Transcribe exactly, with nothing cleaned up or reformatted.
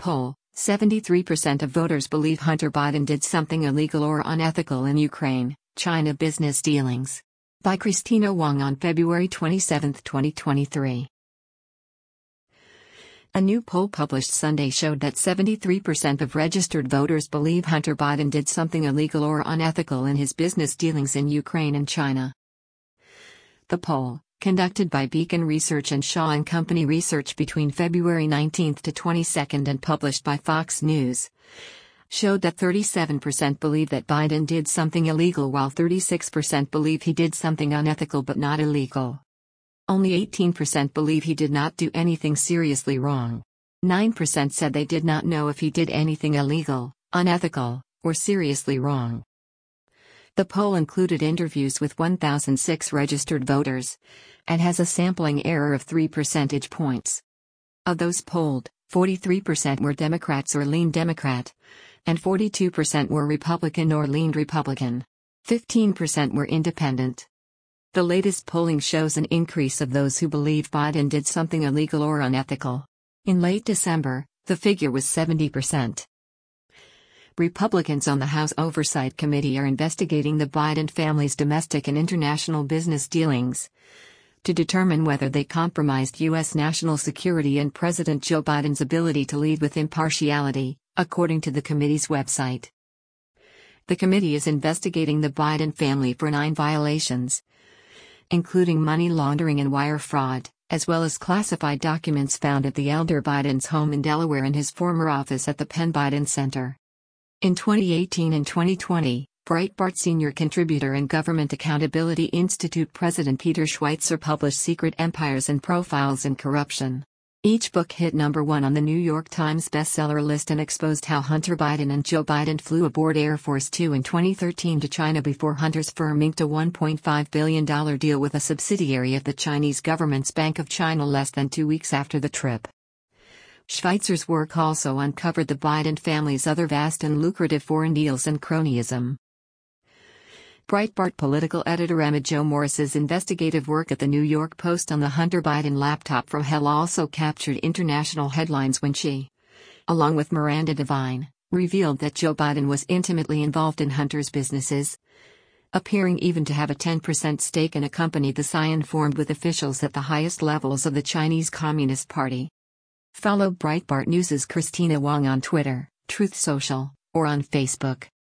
Poll: seventy-three percent of voters believe Hunter Biden did something illegal or unethical in Ukraine, China business dealings. By Christina Wong on February twenty-seventh, twenty twenty-three. A new poll published Sunday showed that seventy-three percent of registered voters believe Hunter Biden did something illegal or unethical in his business dealings in Ukraine and China. The poll, conducted by Beacon Research and Shaw and Company Research between February nineteenth to twenty-second and published by Fox News, showed that thirty-seven percent believe that Biden did something illegal while thirty-six percent believe he did something unethical but not illegal. Only eighteen percent believe he did not do anything seriously wrong. nine percent said they did not know if he did anything illegal, unethical, or seriously wrong. The poll included interviews with one thousand six registered voters and has a sampling error of three percentage points. Of those polled, forty-three percent were Democrats or leaned Democrat, and forty-two percent were Republican or leaned Republican. fifteen percent were independent. The latest polling shows an increase of those who believe Biden did something illegal or unethical. In late December, the figure was seventy percent. Republicans on the House Oversight Committee are investigating the Biden family's domestic and international business dealings to determine whether they compromised U S national security and President Joe Biden's ability to lead with impartiality, according to the committee's website. The committee is investigating the Biden family for nine violations, including money laundering and wire fraud, as well as classified documents found at the elder Biden's home in Delaware and his former office at the Penn Biden Center. In twenty eighteen and twenty twenty, Breitbart senior contributor and Government Accountability Institute President Peter Schweizer published Secret Empires and Profiles in Corruption. Each book hit number one on the New York Times bestseller list and exposed how Hunter Biden and Joe Biden flew aboard Air Force Two in twenty thirteen to China before Hunter's firm inked a one point five billion dollars deal with a subsidiary of the Chinese government's Bank of China less than two weeks after the trip. Schweizer's work also uncovered the Biden family's other vast and lucrative foreign deals and cronyism. Breitbart political editor Emma Jo Morris's investigative work at the New York Post on the Hunter Biden laptop from hell also captured international headlines when she, along with Miranda Devine, revealed that Joe Biden was intimately involved in Hunter's businesses, appearing even to have a ten percent stake in a company the Scion formed with officials at the highest levels of the Chinese Communist Party. Follow Breitbart News' Christina Wong on Twitter, Truth Social, or on Facebook.